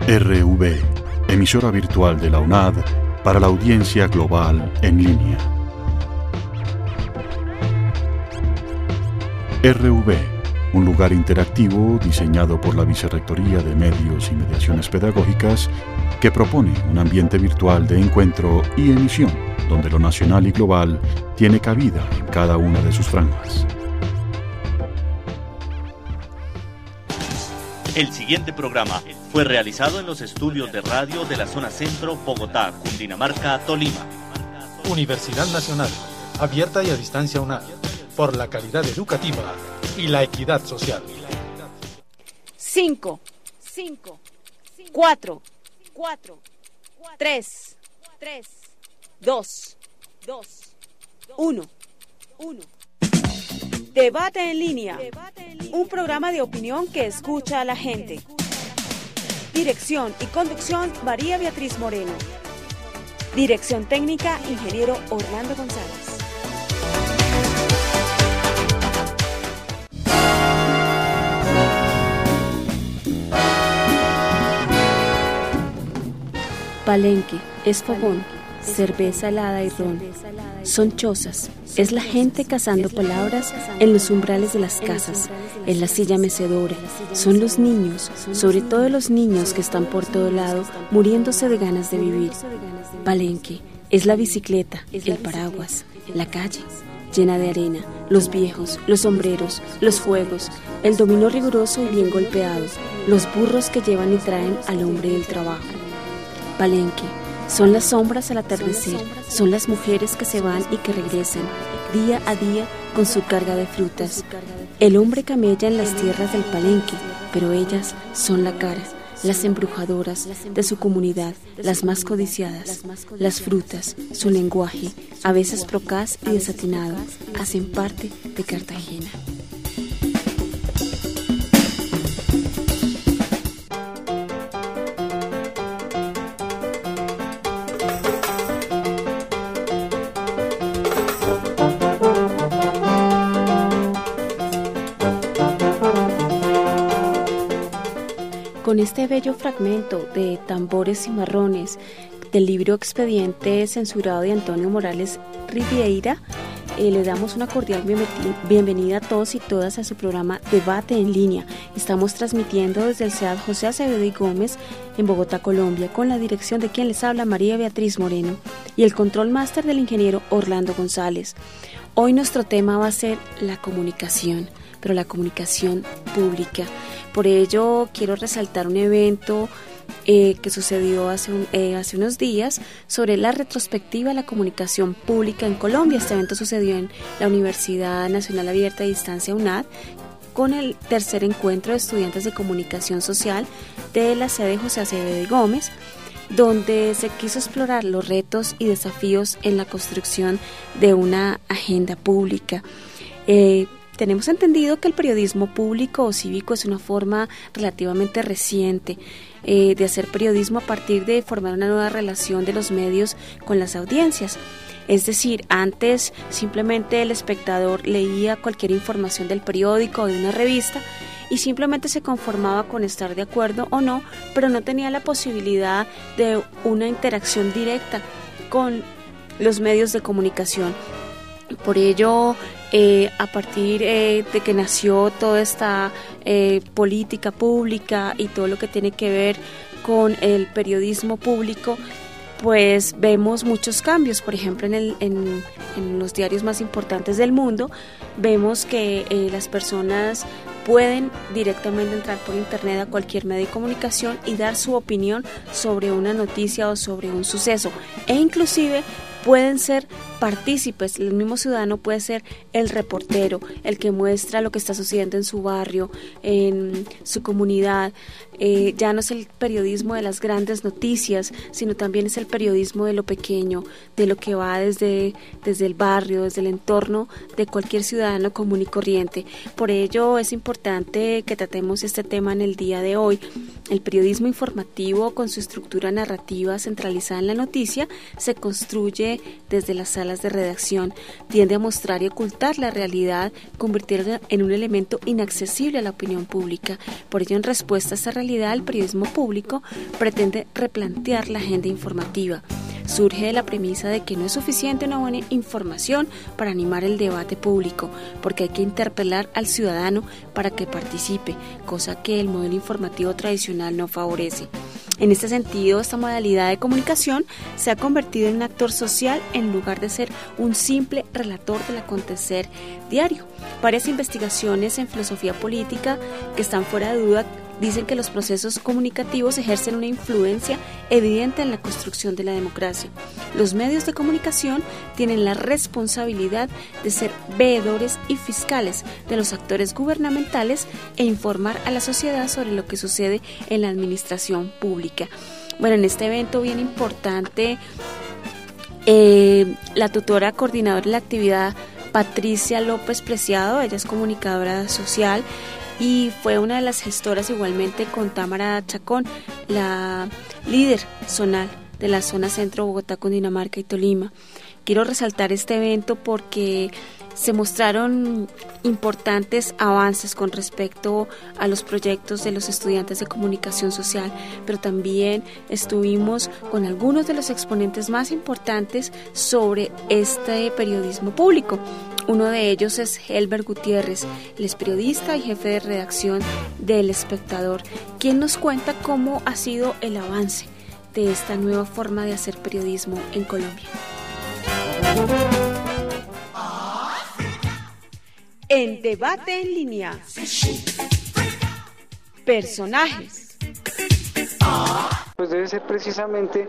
RV, emisora virtual de la UNAD para la audiencia global en línea. RV, un lugar interactivo diseñado por la Vicerrectoría de Medios y Mediaciones Pedagógicas que propone un ambiente virtual de encuentro y emisión donde lo nacional y global tiene cabida en cada una de sus franjas. El siguiente programa fue realizado en los estudios de radio de la zona centro, Bogotá, Cundinamarca, Tolima. Universidad Nacional, abierta y a distancia UNAD, por la calidad educativa y la equidad social. 5, 4, 3, 2, 1. Debate en línea. Un programa de opinión que escucha a la gente. Dirección y conducción, María Beatriz Moreno. Dirección técnica, ingeniero Orlando González. Palenque, es fogón, cerveza helada y ron. Son chozas, es la gente cazando palabras en los umbrales de las casas, en la silla mecedora. Son los niños, sobre todo los niños que están por todo lado, muriéndose de ganas de vivir. Palenque, es la bicicleta, el paraguas, la calle, llena de arena, los viejos, los sombreros, los fuegos, el dominó riguroso y bien golpeado, los burros que llevan y traen al hombre del trabajo. Palenque, son las sombras al atardecer, son las mujeres que se van y que regresan, día a día con su carga de frutas. El hombre camella en las tierras del Palenque, pero ellas son la cara, las embrujadoras de su comunidad, las más codiciadas. Las frutas, su lenguaje, a veces procaz y desatinado, hacen parte de Cartagena. Con este bello fragmento de Tambores y Marrones del libro Expediente censurado de Antonio Morales Rivieira, le damos una cordial bienvenida a todos y todas a su programa Debate en Línea. Estamos transmitiendo desde el CEAD José Acevedo y Gómez en Bogotá, Colombia, con la dirección de quien les habla, María Beatriz Moreno, y el control máster del ingeniero Orlando González. Hoy nuestro tema va a ser la comunicación, pero la comunicación pública. Por ello quiero resaltar un evento que sucedió hace unos días sobre la retrospectiva de la comunicación pública en Colombia. Este evento sucedió en la Universidad Nacional Abierta y Distancia UNAD con el tercer encuentro de estudiantes de comunicación social de la sede José Acevedo y Gómez, donde se quiso explorar los retos y desafíos en la construcción de una agenda pública. Tenemos entendido que el periodismo público o cívico es una forma relativamente reciente de hacer periodismo a partir de formar una nueva relación de los medios con las audiencias. Es decir, antes simplemente el espectador leía cualquier información del periódico o de una revista y simplemente se conformaba con estar de acuerdo o no, pero no tenía la posibilidad de una interacción directa con los medios de comunicación. Por ello, a partir de que nació toda esta política pública y todo lo que tiene que ver con el periodismo público, pues vemos muchos cambios. Por ejemplo, en los diarios más importantes del mundo, vemos que las personas pueden directamente entrar por internet a cualquier medio de comunicación y dar su opinión sobre una noticia o sobre un suceso, e inclusive pueden ser partícipes. El mismo ciudadano puede ser el reportero, el que muestra lo que está sucediendo en su barrio, en su comunidad. Ya no es el periodismo de las grandes noticias, sino también es el periodismo de lo pequeño, de lo que va desde el barrio, desde el entorno de cualquier ciudadano común y corriente. Por ello es importante que tratemos este tema en el día de hoy. El periodismo informativo, con su estructura narrativa centralizada en la noticia, se construye desde las salas salas de redacción tiende a mostrar y ocultar la realidad, convirtiéndola en un elemento inaccesible a la opinión pública. Por ello, en respuesta a esta realidad, el periodismo público pretende replantear la agenda informativa. Surge de la premisa de que no es suficiente una buena información para animar el debate público, porque hay que interpelar al ciudadano para que participe, cosa que el modelo informativo tradicional no favorece. En este sentido, esta modalidad de comunicación se ha convertido en un actor social en lugar de ser un simple relator del acontecer diario. Varias investigaciones en filosofía política que están fuera de duda dicen que los procesos comunicativos ejercen una influencia evidente en la construcción de la democracia. Los medios de comunicación tienen la responsabilidad de ser veedores y fiscales de los actores gubernamentales e informar a la sociedad sobre lo que sucede en la administración pública. Bueno, en este evento bien importante, la tutora coordinadora de la actividad, Patricia López Preciado, ella es comunicadora social, y fue una de las gestoras igualmente con Támara Chacón, la líder zonal de la zona centro Bogotá, Cundinamarca y Tolima. Quiero resaltar este evento porque se mostraron importantes avances con respecto a los proyectos de los estudiantes de comunicación social, pero también estuvimos con algunos de los exponentes más importantes sobre este periodismo público. Uno de ellos es Helber Gutiérrez, él es periodista y jefe de redacción del Espectador, quien nos cuenta cómo ha sido el avance de esta nueva forma de hacer periodismo en Colombia. En Debate en Línea. Personajes. Pues debe ser precisamente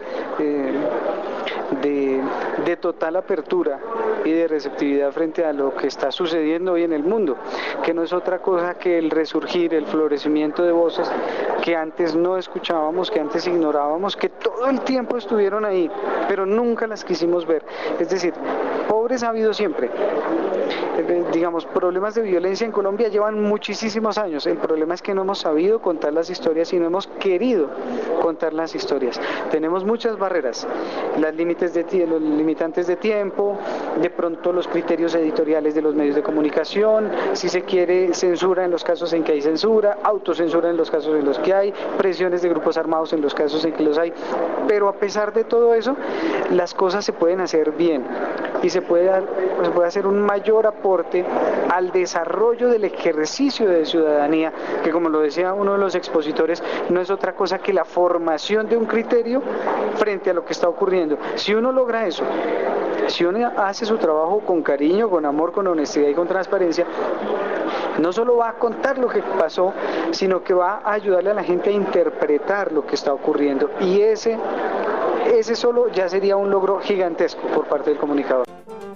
de total apertura y de receptividad frente a lo que está sucediendo hoy en el mundo, que no es otra cosa que el resurgir, el florecimiento de voces que antes no escuchábamos, que antes ignorábamos, que todo el tiempo estuvieron ahí, pero nunca las quisimos ver. Es decir, pobres ha habido siempre. Digamos, problemas de violencia en Colombia llevan muchísimos años. El problema es que no hemos sabido contar las historias y no hemos querido contar las historias. Tenemos muchas barreras, los limitantes de tiempo, de pronto los criterios editoriales de los medios de comunicación, si se quiere censura en los casos en que hay censura, autocensura en los casos en los que hay, presiones de grupos armados en los casos en que los hay, pero a pesar de todo eso, las cosas se pueden hacer bien y se puede hacer un mayor aporte al desarrollo del ejercicio de ciudadanía, que como lo decía uno de los expositores, no es otra cosa que la formación de un criterio frente a lo que está ocurriendo. Si uno logra eso, si uno hace su trabajo con cariño, con amor, con honestidad y con transparencia, no solo va a contar lo que pasó, sino que va a ayudarle a la gente a interpretar lo que está ocurriendo. Y ese solo ya sería un logro gigantesco por parte del comunicador.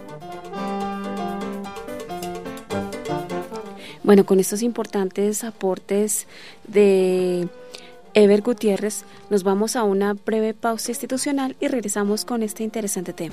Bueno, con estos importantes aportes de Helber Gutiérrez, nos vamos a una breve pausa institucional y regresamos con este interesante tema.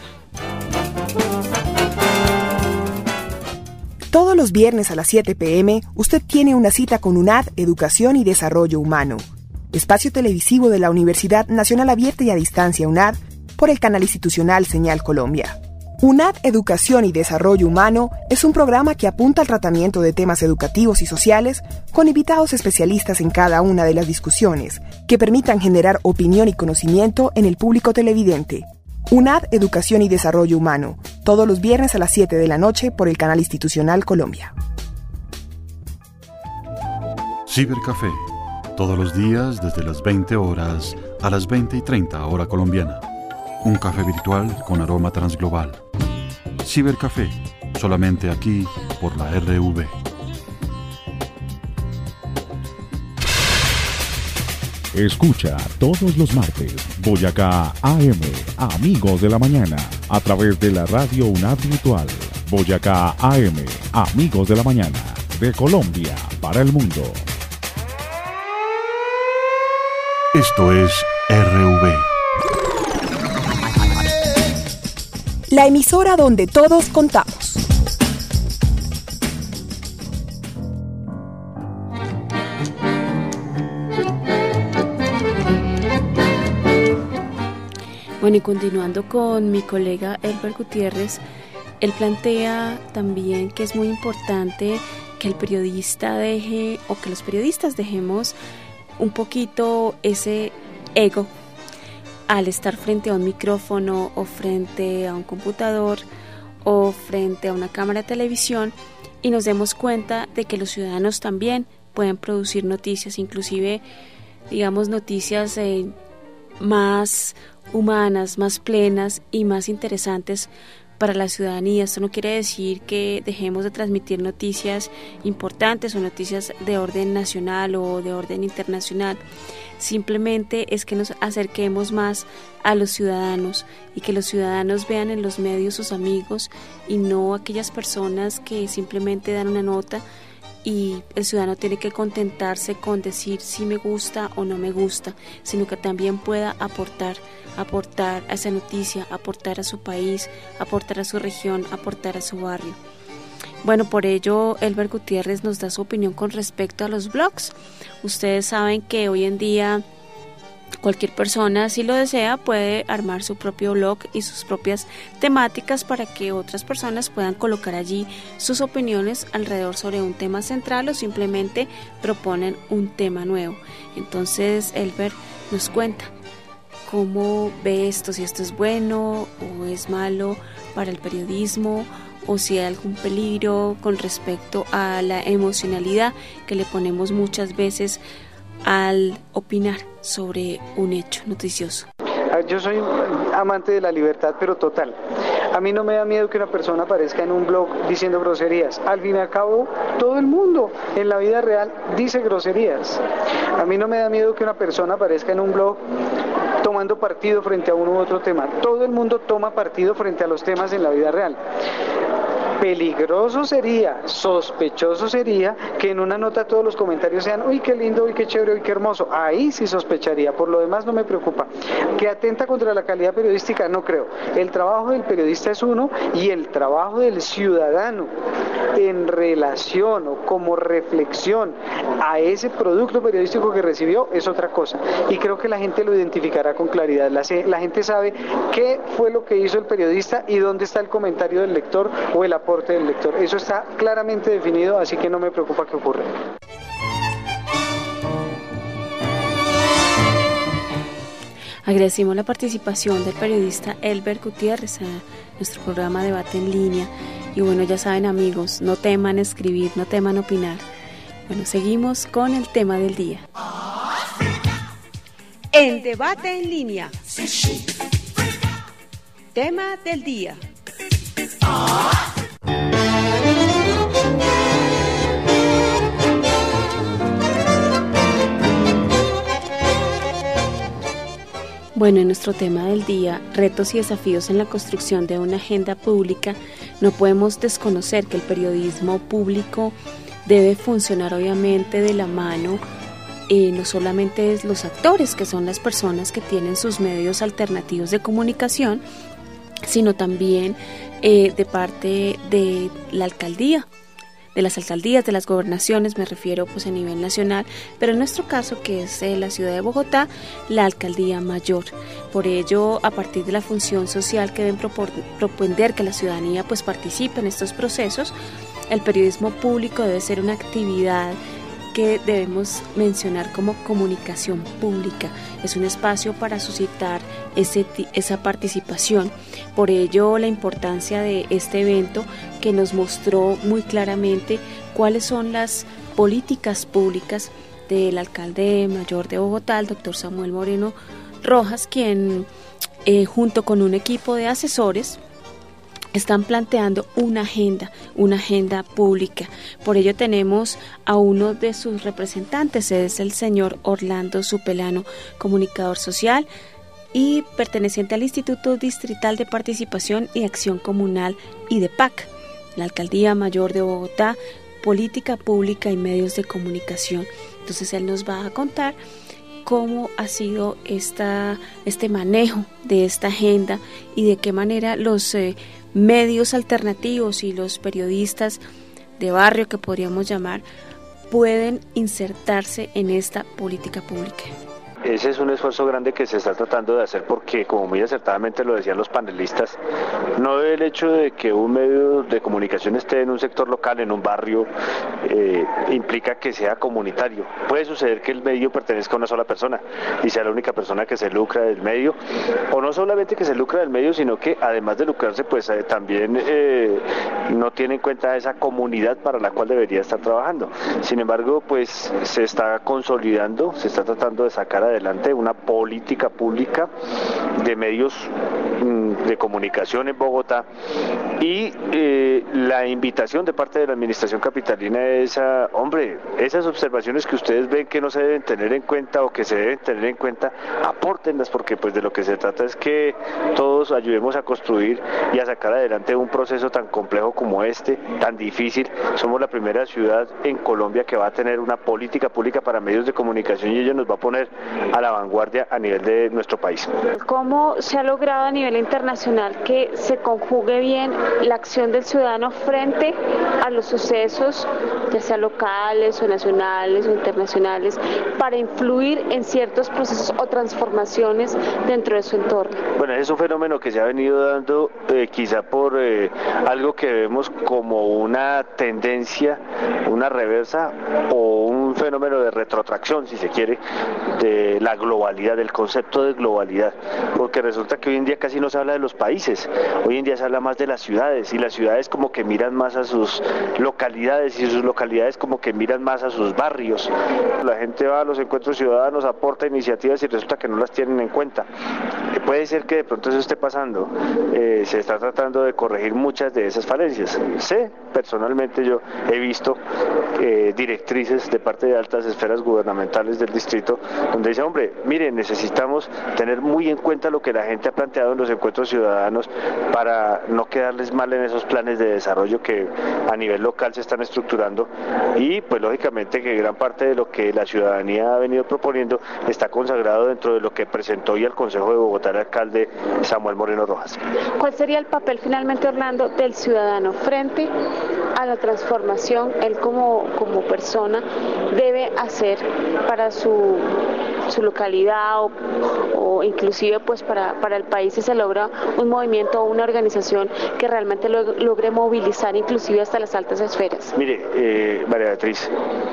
Todos los viernes a las 7 p.m., usted tiene una cita con UNAD Educación y Desarrollo Humano, espacio televisivo de la Universidad Nacional Abierta y a Distancia UNAD, por el canal institucional Señal Colombia. UNAD Educación y Desarrollo Humano es un programa que apunta al tratamiento de temas educativos y sociales con invitados especialistas en cada una de las discusiones que permitan generar opinión y conocimiento en el público televidente. UNAD Educación y Desarrollo Humano, todos los viernes a las 7 de la noche por el canal institucional Colombia. Cibercafé, todos los días desde las 20 horas a las 20:30 hora colombiana. Un café virtual con aroma transglobal. Cibercafé, solamente aquí por la RV. Escucha todos los martes Boyacá AM, Amigos de la Mañana, a través de la radio UNAD Virtual. Boyacá AM, Amigos de la Mañana, de Colombia para el mundo. Esto es RV. La emisora donde todos contamos. Bueno, y continuando con mi colega Elber Gutiérrez, él plantea también que es muy importante que el periodista deje, o que los periodistas dejemos un poquito ese ego al estar frente a un micrófono o frente a un computador o frente a una cámara de televisión, y nos demos cuenta de que los ciudadanos también pueden producir noticias, inclusive, digamos, noticias más humanas, más plenas y más interesantes para la ciudadanía. Esto no quiere decir que dejemos de transmitir noticias importantes o noticias de orden nacional o de orden internacional. Simplemente es que nos acerquemos más a los ciudadanos y que los ciudadanos vean en los medios sus amigos y no aquellas personas que simplemente dan una nota y el ciudadano tiene que contentarse con decir si me gusta o no me gusta, sino que también pueda aportar a esa noticia, aportar a su país, aportar a su región, aportar a su barrio. Bueno, por ello Elber Gutiérrez nos da su opinión con respecto a los blogs. Ustedes saben que hoy en día cualquier persona, si lo desea, puede armar su propio blog y sus propias temáticas para que otras personas puedan colocar allí sus opiniones alrededor sobre un tema central o simplemente proponen un tema nuevo. Entonces Elber nos cuenta cómo ve esto, si esto es bueno o es malo para el periodismo, o si hay algún peligro con respecto a la emocionalidad que le ponemos muchas veces al opinar sobre un hecho noticioso. Yo soy amante de la libertad, pero total. A mí no me da miedo que una persona aparezca en un blog diciendo groserías. Al fin y al cabo, todo el mundo en la vida real dice groserías. A mí no me da miedo que una persona aparezca en un blog tomando partido frente a uno u otro tema. Todo el mundo toma partido frente a los temas en la vida real. Peligroso sería, sospechoso sería que en una nota todos los comentarios sean uy qué lindo, uy qué chévere, uy qué hermoso. Ahí sí sospecharía, por lo demás no me preocupa. ¿Que atenta contra la calidad periodística? No creo. El trabajo del periodista es uno y el trabajo del ciudadano en relación o como reflexión a ese producto periodístico que recibió es otra cosa. Y creo que la gente lo identificará con claridad. La gente sabe qué fue lo que hizo el periodista y dónde está el comentario del lector o el aporte del lector. Eso está claramente definido, así que no me preocupa que ocurra. Agradecemos la participación del periodista Elber Gutiérrez a nuestro programa Debate en Línea. Y bueno, ya saben amigos, no teman escribir, no teman opinar. Bueno, seguimos con el tema del día. En Debate en Línea. Tema del día. Bueno, en nuestro tema del día, retos y desafíos en la construcción de una agenda pública, no podemos desconocer que el periodismo público debe funcionar obviamente de la mano, no solamente los actores, que son las personas que tienen sus medios alternativos de comunicación, sino también de parte de la alcaldía, de las alcaldías, de las gobernaciones, me refiero pues a nivel nacional, pero en nuestro caso, que es la ciudad de Bogotá, la alcaldía mayor. Por ello, a partir de la función social que deben propender que la ciudadanía pues participe en estos procesos, el periodismo público debe ser una actividad que debemos mencionar como comunicación pública. Es un espacio para suscitar esa participación. Por ello, la importancia de este evento que nos mostró muy claramente cuáles son las políticas públicas del alcalde mayor de Bogotá, el doctor Samuel Moreno Rojas, quien junto con un equipo de asesores están planteando una agenda pública. Por ello tenemos a uno de sus representantes, es el señor Orlando Supelano, comunicador social y perteneciente al Instituto Distrital de Participación y Acción Comunal IDEPAC, la Alcaldía Mayor de Bogotá, Política Pública y Medios de Comunicación. Entonces él nos va a contar cómo ha sido este manejo de esta agenda y de qué manera los medios alternativos y los periodistas de barrio, que podríamos llamar, pueden insertarse en esta política pública. ese es un esfuerzo grande que se está tratando de hacer porque, como muy acertadamente lo decían los panelistas, no el hecho de que un medio de comunicación esté en un sector local, en un barrio, implica que sea comunitario. Puede suceder que el medio pertenezca a una sola persona y sea la única persona que se lucra del medio, o no solamente que se lucra del medio, sino que además de lucrarse, pues también no tiene en cuenta esa comunidad para la cual debería estar trabajando. Sin embargo, pues se está consolidando, se está tratando de sacar adelante una política pública de medios de comunicación en Bogotá, y la invitación de parte de la administración capitalina es a, hombre, esas observaciones que ustedes ven que no se deben tener en cuenta o que se deben tener en cuenta, apórtenlas, porque pues de lo que se trata es que todos ayudemos a construir y a sacar adelante un proceso tan complejo como este, tan difícil. Somos la primera ciudad en Colombia que va a tener una política pública para medios de comunicación, y ello nos va a poner a la vanguardia a nivel de nuestro país. ¿Cómo se ha logrado a nivel internacional que se conjugue bien la acción del ciudadano frente a los sucesos, ya sea locales o nacionales o internacionales, para influir en ciertos procesos o transformaciones dentro de su entorno? Bueno, es un fenómeno que se ha venido dando quizá por algo que vemos como una tendencia, una reversa o un fenómeno de retrotracción, si se quiere, de la globalidad, del concepto de globalidad, porque resulta que hoy en día casi no se habla de los países, hoy en día se habla más de las ciudades, y las ciudades como que miran más a sus localidades, y sus localidades como que miran más a sus barrios. La gente va a los encuentros ciudadanos, aporta iniciativas y resulta que no las tienen en cuenta. Puede ser que de pronto eso esté pasando, se está tratando de corregir muchas de esas falencias. Personalmente yo he visto directrices de parte de altas esferas gubernamentales del distrito donde dice, hombre, miren, necesitamos tener muy en cuenta lo que la gente ha planteado en los encuentros ciudadanos para no quedarles mal en esos planes de desarrollo que a nivel local se están estructurando, y pues lógicamente que gran parte de lo que la ciudadanía ha venido proponiendo está consagrado dentro de lo que presentó hoy al Consejo de Bogotá el alcalde Samuel Moreno Rojas. ¿Cuál sería el papel finalmente, Orlando, del ciudadano frente a la transformación él como persona debe hacer para su localidad o inclusive pues para el país, si se logra un movimiento o una organización que realmente logre movilizar inclusive hasta las altas esferas? Mire, María Beatriz,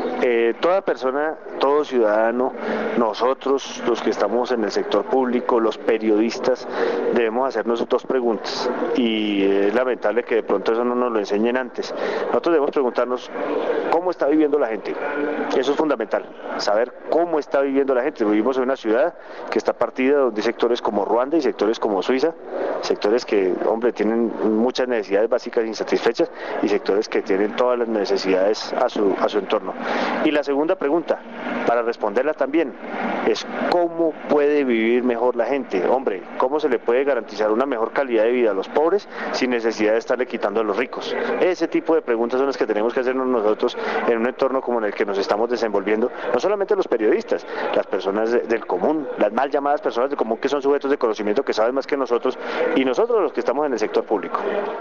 toda persona, todo ciudadano, nosotros los que estamos en el sector público, los periodistas, debemos hacernos dos preguntas, y es lamentable que de pronto eso no nos lo enseñen antes. Nosotros debemos preguntarnos cómo está viviendo la gente. Eso es fundamental, saber cómo está viviendo la gente. Vivimos en una ciudad que está partida, donde hay sectores como Ruanda y sectores como Suiza, sectores que, hombre, tienen muchas necesidades básicas insatisfechas y sectores que tienen todas las necesidades a su entorno. Y la segunda pregunta, para responderla también, es cómo puede vivir mejor la gente. Hombre, cómo se le puede garantizar una mejor calidad de vida a los pobres sin necesidad de estarle quitando a los ricos. Ese tipo de preguntas son las que tenemos que hacernos nosotros en un entorno como en el que nos estamos desenvolviendo, no solamente los periodistas, las personas del común, las mal llamadas personas del común, que son sujetos de conocimiento, que saben más que nosotros, y nosotros los que estamos en el sector público.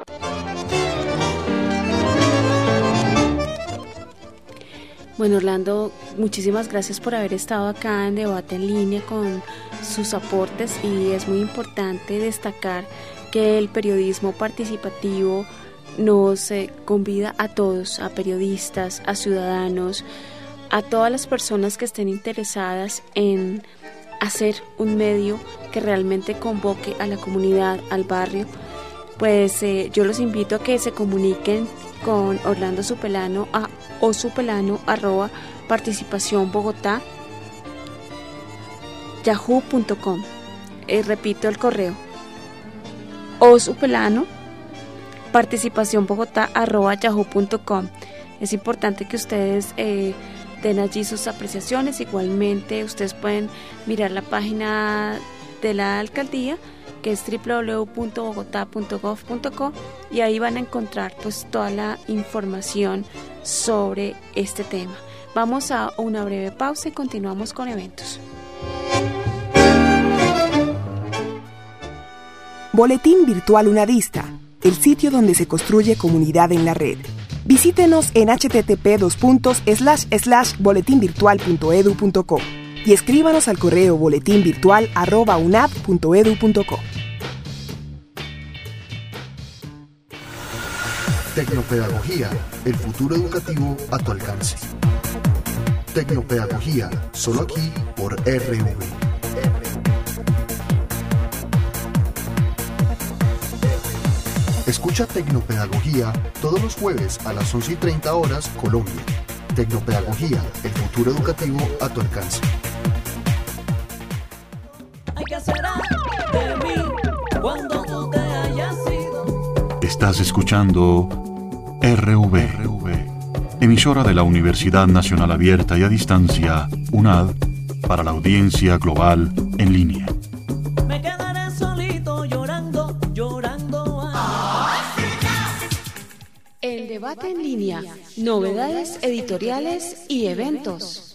Bueno, Orlando, muchísimas gracias por haber estado acá en Debate en Línea con sus aportes, y es muy importante destacar que el periodismo participativo nos convida a todos, a periodistas, a ciudadanos, a todas las personas que estén interesadas en hacer un medio que realmente convoque a la comunidad, al barrio. Pues yo los invito a que se comuniquen con Orlando Supelano a osupelano@participacionbogotá yahoo.com. Repito el correo: osupelano participacionbogotá@yahoo.com. Es importante que ustedes den allí sus apreciaciones. Igualmente ustedes pueden mirar la página de la alcaldía, que es www.bogotá.gov.co, y ahí van a encontrar pues toda la información sobre este tema. Vamos a una breve pausa y continuamos con eventos. Boletín Virtual Unadista, el sitio donde se construye comunidad en la red. Visítenos en http://boletinvirtual.edu.co. y escríbanos al correo boletinvirtual@unad.edu.co. Tecnopedagogía, el futuro educativo a tu alcance. Tecnopedagogía, solo aquí por RTV. Escucha Tecnopedagogía todos los jueves a las 11:30 horas Colombia. Tecnopedagogía, el futuro educativo a tu alcance. Estás escuchando RV, emisora de la Universidad Nacional Abierta y a Distancia, UNAD, para la audiencia global en línea. Me quedaré solito llorando, llorando. El debate en línea, novedades editoriales y eventos.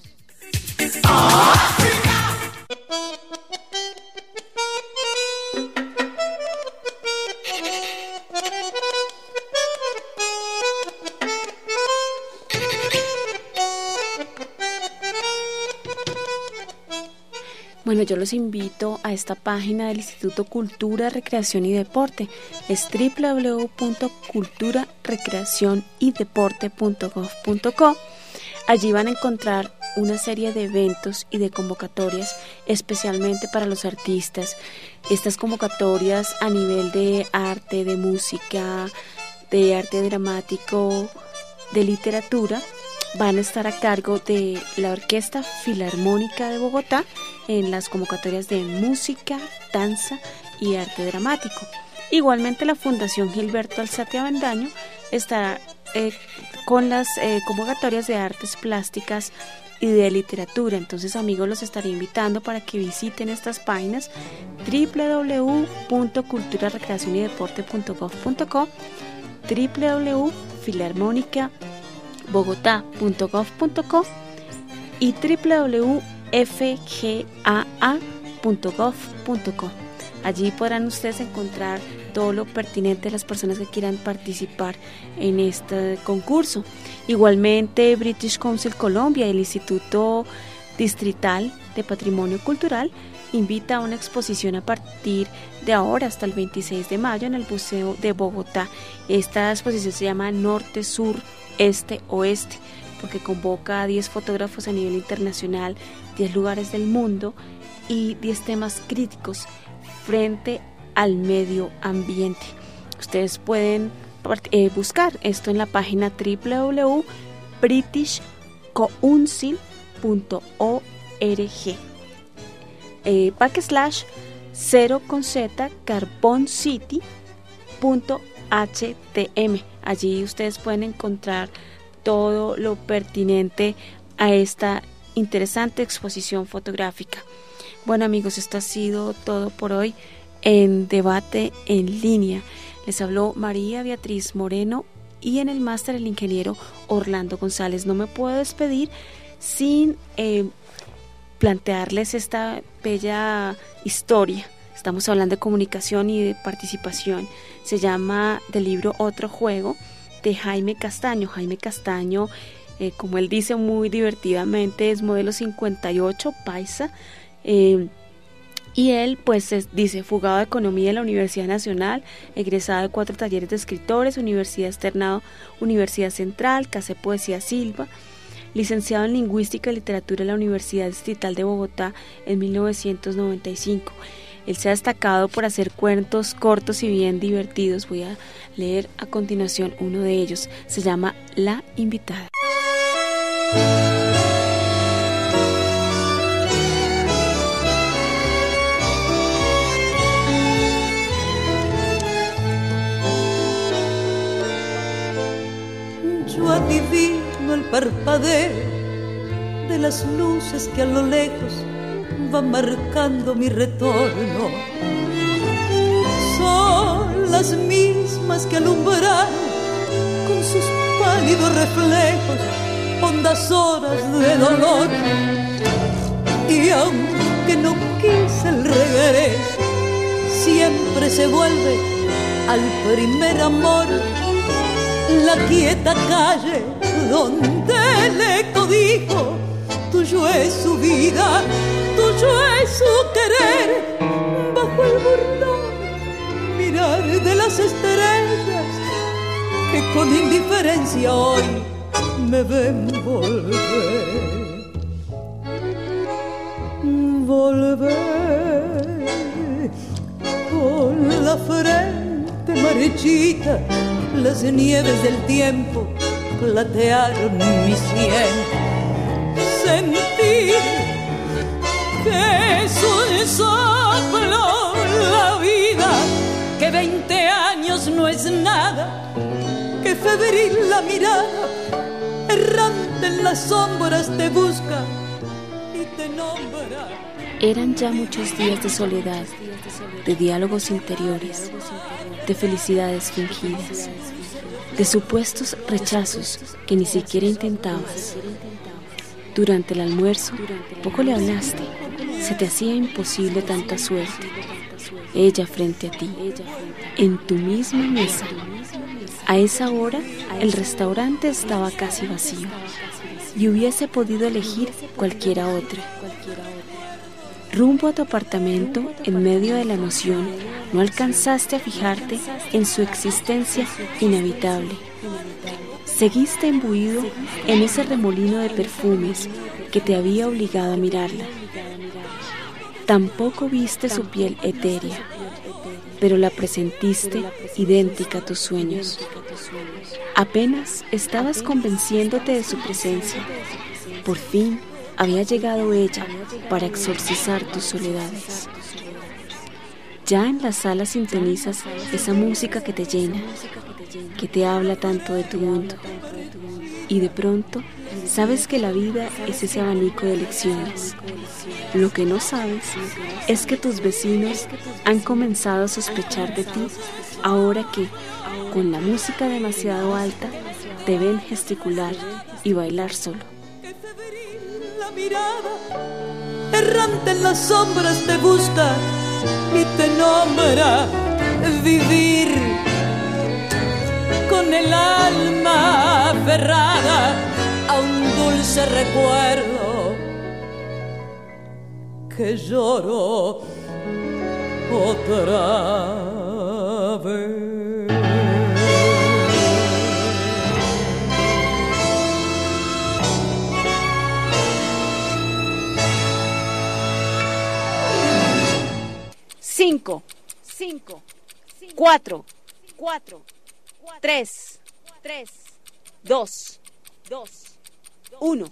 Bueno, yo los invito a esta página del Instituto Cultura, Recreación y Deporte. Es www.culturarecreacionydeporte.gov.co. Allí van a encontrar una serie de eventos y de convocatorias especialmente para los artistas. Estas convocatorias a nivel de arte, de música, de arte dramático, de literatura, van a estar a cargo de la Orquesta Filarmónica de Bogotá en las convocatorias de música, danza y arte dramático. Igualmente la Fundación Gilberto Alzate Avendaño estará con las convocatorias de artes plásticas y de literatura. Entonces, amigos, los estaré invitando para que visiten estas páginas www.culturarecreacionydeporte.gov.co, www.filarmonicabogotá.gov.co y www.fgaa.gov.co. Allí podrán ustedes encontrar todo lo pertinente de las personas que quieran participar en este concurso. Igualmente, British Council Colombia y el Instituto Distrital de Patrimonio Cultural invita a una exposición a partir de ahora hasta el 26 de mayo en el Museo de Bogotá. Esta exposición se llama Norte, Sur, Este, Oeste, porque convoca a 10 fotógrafos a nivel internacional, 10 lugares del mundo y 10 temas críticos frente al medio ambiente. Ustedes pueden buscar esto en la página www.britishcouncil.org /carboncity.htm. Allí ustedes pueden encontrar todo lo pertinente a esta interesante exposición fotográfica. Bueno, amigos, esto ha sido todo por hoy en Debate en Línea. Les habló María Beatriz Moreno y en el máster el ingeniero Orlando González. No me puedo despedir sin plantearles esta bella historia. Estamos hablando de comunicación y de participación. Se llama del libro Otro Juego, de Jaime Castaño. Jaime Castaño, como él dice muy divertidamente, es modelo 58, paisa. Y él pues dice, fugado de Economía de la Universidad Nacional, egresado de 4 talleres de escritores, Universidad Externado, Universidad Central, Casa Poesía Silva, licenciado en Lingüística y Literatura en la Universidad Distrital de Bogotá en 1995. Él se ha destacado por hacer cuentos cortos y bien divertidos. Voy a leer a continuación uno de ellos. Se llama La Invitada. Yo adivino el parpadeo de las luces que a lo lejos van marcando mi retorno. Son las mismas que alumbran con sus pálidos reflejos hondas horas de dolor. Y aunque no quise el regreso, siempre se vuelve al primer amor. La quieta calle donde el eco dijo: tuyo es su vida, tuyo es su querer, bajo el bordón mirar de las estrellas que con indiferencia hoy me ven volver. Volver con la frente marchita, las nieves del tiempo platearon mi sien. Sentir que es un soplo la vida, que 20 años no es nada, que febril la mirada, errante en las sombras te busca y te nombra. Eran ya muchos días de soledad, de diálogos interiores, de felicidades fingidas, de supuestos rechazos que ni siquiera intentabas. Durante el almuerzo, poco le hablaste, se te hacía imposible tanta suerte. Ella frente a ti, en tu misma mesa. A esa hora, el restaurante estaba casi vacío y hubiese podido elegir cualquiera otra. Rumbo a tu apartamento, en medio de la emoción, no alcanzaste a fijarte en su existencia inevitable. Seguiste imbuido en ese remolino de perfumes que te había obligado a mirarla. Tampoco viste su piel etérea, pero la presentiste idéntica a tus sueños. Apenas estabas convenciéndote de su presencia. Por fin había llegado ella para exorcizar tus soledades. Ya en la sala sintonizas esa música que te llena, que te habla tanto de tu mundo. Y de pronto sabes que la vida es ese abanico de elecciones. Lo que no sabes es que tus vecinos han comenzado a sospechar de ti ahora que, con la música demasiado alta, te ven gesticular y bailar solo. La mirada errante en las sombras te busca y te nombra. Vivir con el alma aferrada a un dulce recuerdo que lloro otra vez. Cinco, 4, 3, 2, 1.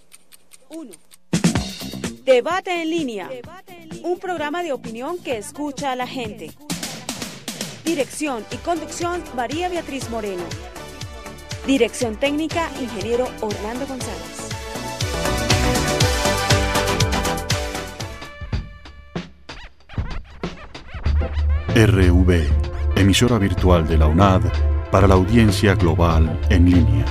Debate en línea. Un programa de opinión que escucha a la gente. Dirección y conducción, María Beatriz Moreno. Dirección técnica, ingeniero Orlando González. RV, emisora virtual de la UNAD para la audiencia global en línea.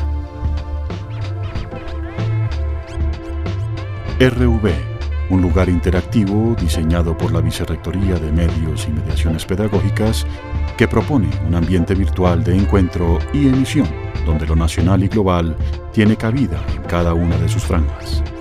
RV, un lugar interactivo diseñado por la Vicerrectoría de Medios y Mediaciones Pedagógicas que propone un ambiente virtual de encuentro y emisión donde lo nacional y global tiene cabida en cada una de sus franjas.